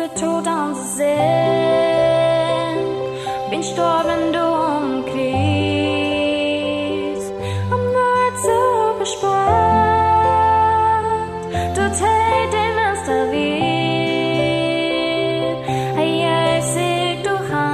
der Tod anzusehen. Bin gestorben, du umkreist, am Wort so bespannt. Du tät den nästa vid, jag sig du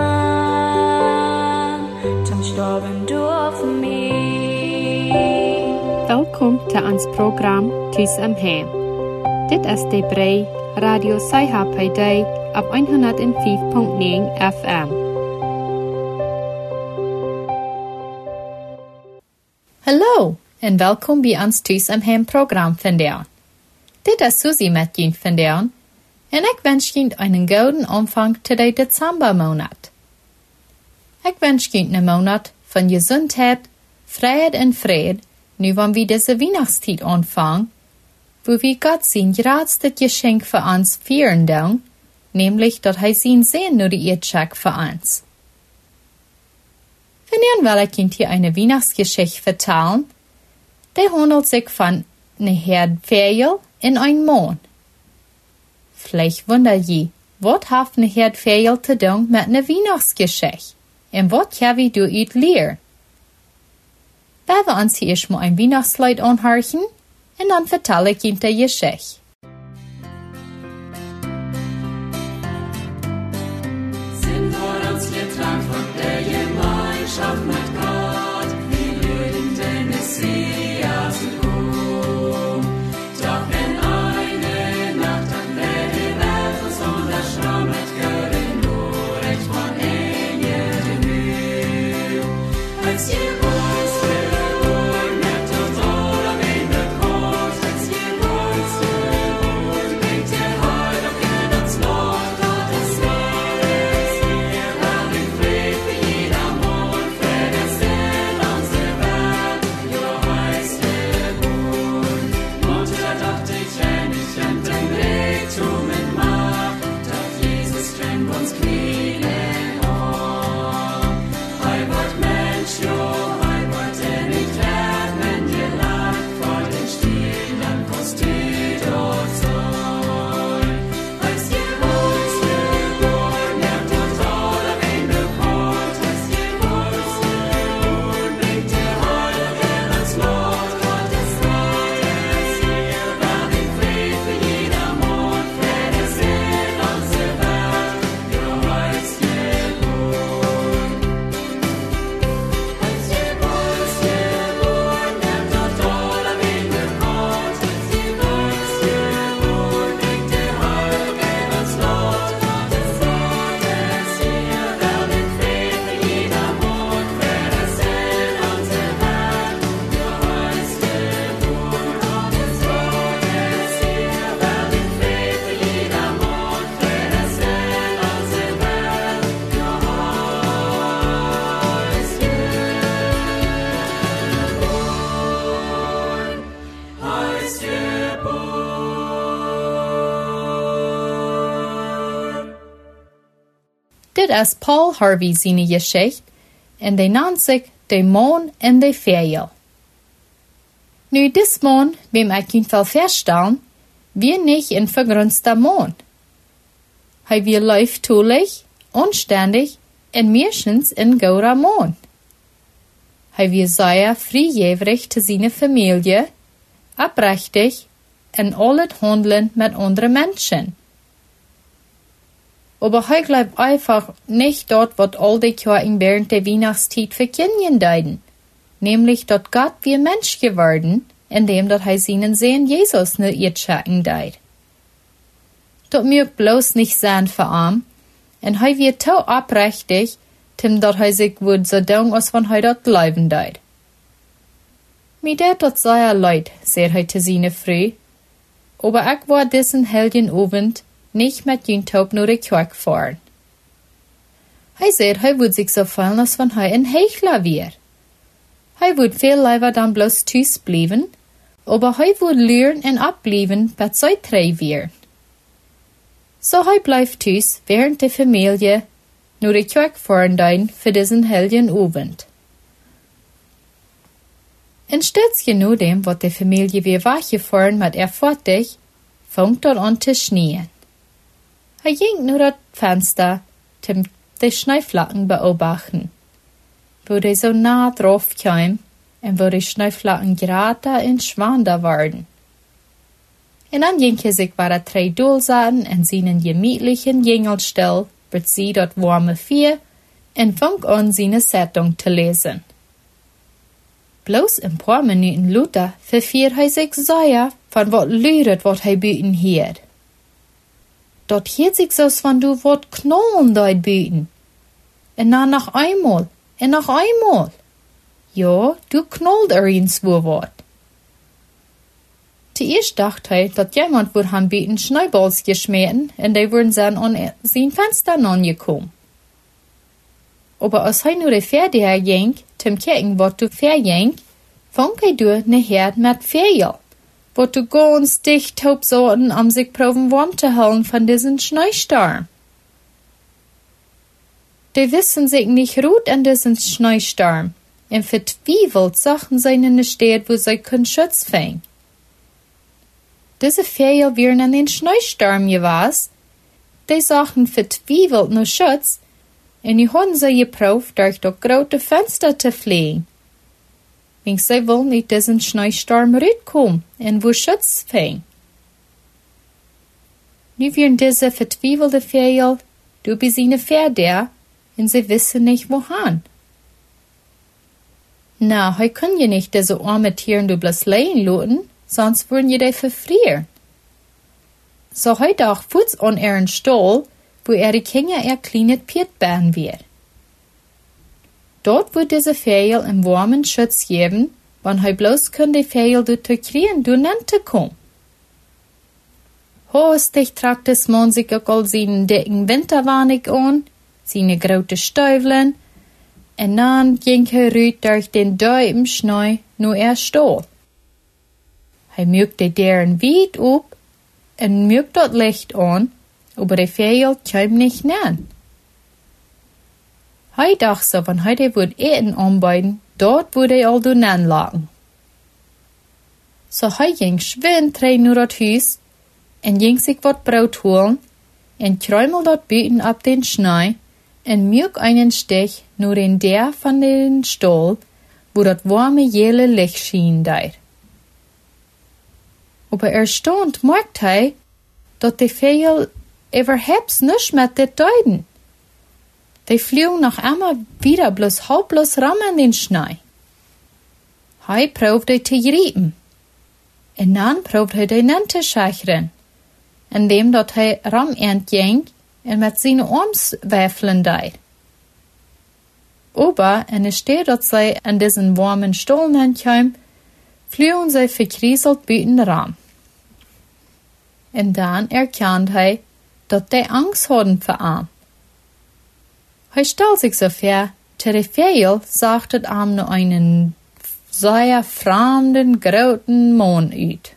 han, zum gestorben, du för mig. Welkom til ons program Tus am Heim. Dit is de brei Radio Sci-Fi op 105.9 FM. Hallo en welkom bij ons Tus am Heim program vandaag. Dit is Susie met jullie vandaag en ik wens jullie een gouden aanvang tot de decembermaand. Ik wens jullie een maand van gezondheid, vrijheid en vrede, nu wanneer we deze Weihnachtstijd aanvangen, wo wir Gott sein grootste Geschenk für uns vieren doen, nämlich dat hij zijn Sehen nur die Erdscheck für uns. Vandaag will ich Ihnen hier eine Weihnachtsgeschichte vertellen, die handelt sich von einer Herdfehl in ein Mond. Vielleicht wundert ihr, was hat eine Herdfehl zu tun mit einer Weihnachtsgeschichte? Und was kann wir durch it lernen? Laten wir uns hier erstmal ein Weihnachtslied anhören, und dann vertelle ich Ihnen die Geschichte. Sind wir uns getrennt von der Gemeinschaft mit Gott, wie würden den Messias ruhen? Doch in eine Nacht an der Welt uns unterschrammet, gehören nur recht von jedem Mühe. Als ihr Dit is Paul Harvey seine Geschichte en die nennt sich De Maan en de Fehl. Nu, dis Maan, wem ik Ihnen will feststellen, wir nicht in vergrünster Maan. Hij wir läuftulich, anständig en meistens in gouder Maan. Hij wir sehr vrijgevig zu seiner Familie, abrechtig en al het Handeln mit anderen Menschen. Aber hij bleibt einfach nicht dort, was all die Jahre während der Weihnachtszeit verkündigen deuten, nämlich dort Gott wie Mensch geworden, indem dort hij seinen Sohn Jesus nur Erdschacken deut. Dort mögt bloß nicht sein für ihn, und hij wird so abrechtig, tim dort hij sich wohl so dung, als wenn hij dort bleiben deut. Mit der dort sehr leid, sagt hij zu seiner Frau, aber ich war diesen heiligen Abend nicht mit jün Taub nur die Kirche fahren. Hij sagt, hij würde sich so fühlen, als wenn hij ein Heuchler wär. Hij würde viel lieber dann bloß thuis bleiben, aber hij würde lernen und abbleiben, bis zij 3 wären. So hij bleibt thuis, während die Familie nur die Kirche fahren dein für diesen heiligen Abend. En steeds genau dem, wat die Familie weer weggefahren mit fertig, fängt dort an zu schneien. Hij ging nur dat Fenster, zum die Schneeflocken beobachten. Wo die so nah drauf kam, und wo die Schneeflocken gerade in Schwander waren. En dan ging sich waar 3 Doelzaten en zijn gemütlichen Jingelstil, wird sie dort warme Vier, en fang an, seine Zeitung zu lesen. Bloß ein paar Minuten later verfiel hij sich sehr von wat luidet wat hij buiten hiert. Dort hiert sich so, van du wat knallen dort buiten. En dan noch einmal, en noch einmal. Ja, du knallt eens wo wat. Zuerst dachte hij dat jemand would han buiten Schneeballs geschmeten en die würden zijn an zijn Fenster angekommen. Aber als hij nu de Pferde herging, zum kijken wat du verging, fang hij door ne Herd met Vögel, wat du ganz dicht taubsorten am sich proben warm zu halten von diesen Schneesturm. Die wissen sich nicht ruht an diesen Schneesturm, und vertwiefelt sachen sie in der Stadt, wo sie keinen Schutz fängt. Diese Vögel wären an den Schneesturm gewesen, die sachen vertwiefelt nur Schutz, und die haben sie geprobt, durch das große Fenster zu fliegen. Wenn sie wollen nicht diesen Schneesturm rauskommen, und wo Schutz fängt. Nu wären diese vertwiefelte Vögel, du bist ihnen Pferde, und sie wissen nicht wohin. Na, heu können ja nicht diese arme Tieren du bloß lehen lassen, sonst würden je die verfrieren. So heute auch Fuß an ihren Stall, wo die Kinder kleine Pietbeeren wird. Dort wird diese Vögel im warmen Schutz geben, wann heu bloß können die Vögel du zu kriegen, du nannte kommen. Hostig tragt das Mann sich auch seinen dicken Winterwanig an, seine große Stövlen, und dann ging er rüt durch den Däuben Schnee nur Stall. Hij mögt die deren weit op en mögt dat Licht an, aber die Vögel kam nicht nähen. Hij dacht so, wenn hij would eten anbieten, dort würde hij al doen anlagen. So hij ging schwind 3 naar dat huis en ging sich wat Brot holen en kruimel dat buiten ab den Schnee en mög einen Stich nur in der von den Stall, wo dat warme jelle Licht schien daar. Aber erstaunt merkt hij dat die Vögel überhaupt nicht mit dit deuten. Die fliegen noch einmal wieder bloß halblos ram in den Schnee. Hij probeerde te riepen. En dan probeerde hij de nen te schacheren, indem dat hij ram entging en met zijn arms wafelen deed. Aber in der Stadt, dat zij an diesen warmen Stollen kwamen, fliegen sie verkrieselt buiten Raam. En dan erkannte hij dat die Angst hadden voor hem. Hij stelt zich so vor, dat de Vögel zag het hem nur einen sehr fremden, großen Mann uit.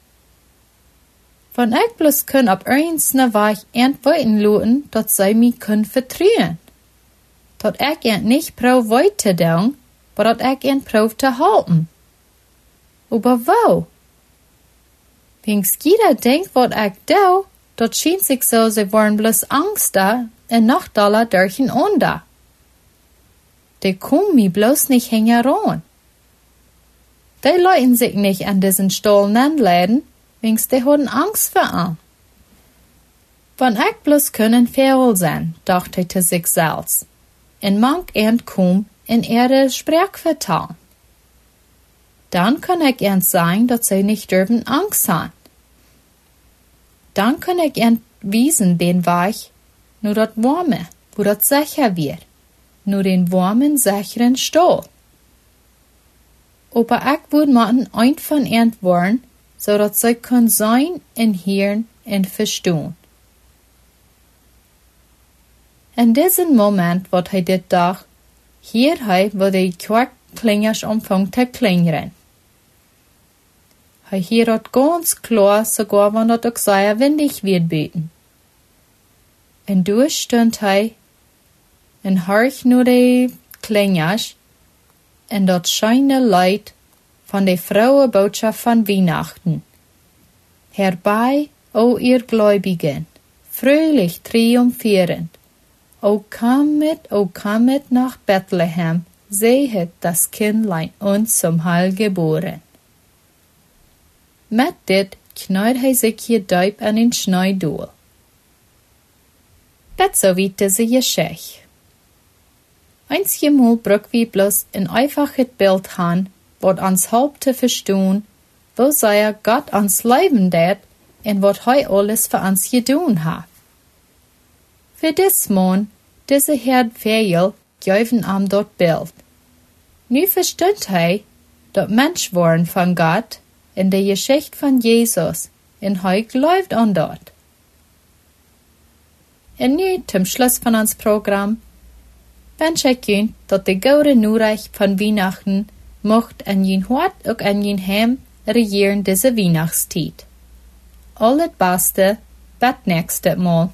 Van ik bloß kun op eens na weg entweiten laten, dat zij mij kun vertrouwen. Dat ik ent nicht proef weit te doen, maar dat ik ent proef te halten. Aber wo? Wenn jeder denkt, wat ik doe, dat schijnt sich so, sie waren bloß Angst da en noch doller durcheinander. Die kommen mi bloß nicht hängeran. Die leuten sich nicht an diesen Stollen anladen, wenn's die haben Angst vor ihm. Wenn ich bloß können Vögel sein, dachte er sich selbst, en manch ent kom in ihre Sprech vertrauen. Dann kann ich ihnen sagen, dass sie nicht dürfen Angst haben. Dann kann ich ihnen wiesen den Weg, nur das Warme, wo das sicher wird, nur den warmen, sicheren Stall. Aber ich würde machen ein von ihnen wollen, so dass sie können sein und hören und verstehen. In diesem Moment, wo hij dit dacht, hier hij, wo die Quackklingers anfangen zu klingern. Hij hier hat ganz klar, sogar wenn das auch sehr windig wird beten. Und durch stund hij en horch nur die Klingers en dat scheine Light von der Frauenbotschaft von Weihnachten. Herbei, o ihr Gläubigen, fröhlich triumphierend. O kommet nach Bethlehem, sehet das Kindlein uns zum Heil geboren. Met dit knallt hij sich je duip an den Schneidoel. Dat so wie diese Geschichte. Einmal brück wie bloß ein einfaches Bild han, wat ans halb te verstehen, wo sei Gott ans Leben dat en wat hij alles für ans gedun hat. Für dis Mann, diese Herd Fehl, gäuven am dort Bild. Nu versteht hij, dat Mensch worden von Gott, in der Geschichte von Jesus, en hij glaubt an dort. En nu, zum Schluss von ons Programm, wünsche ich Ihnen, dass die gute Nachricht von Weihnachten mocht an Ihnen Hort und an Ihnen Heim regieren diese Weihnachtszeit. Alles Beste, bis nächstes Mal.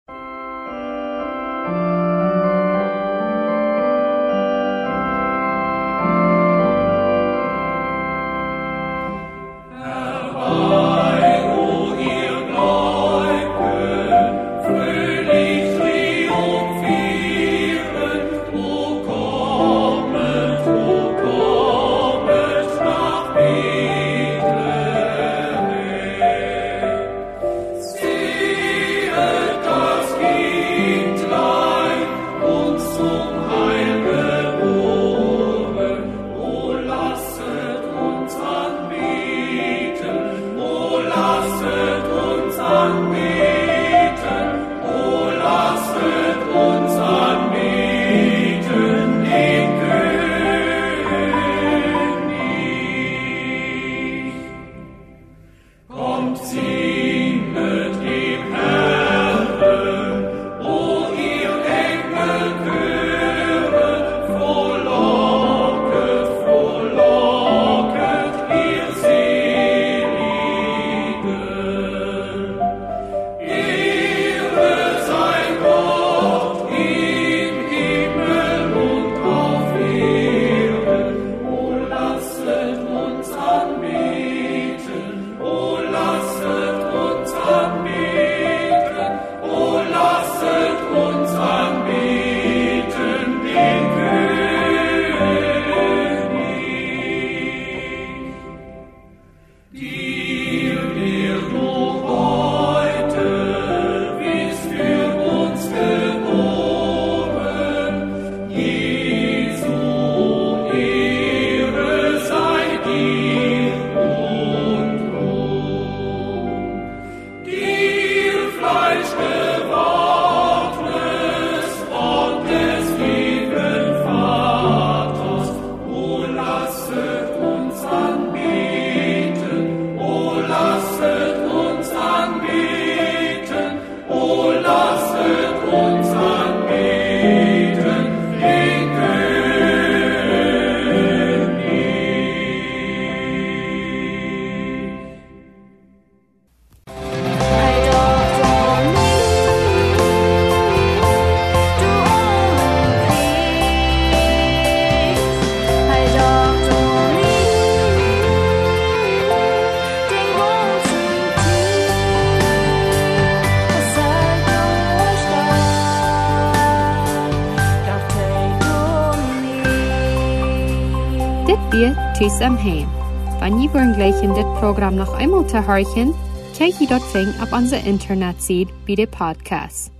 Tschüss am Heim. Wenn ihr wollen gleich in das Programm noch einmal zu hören, könnt ihr dort auf unserer Internetseite bei den Podcasts.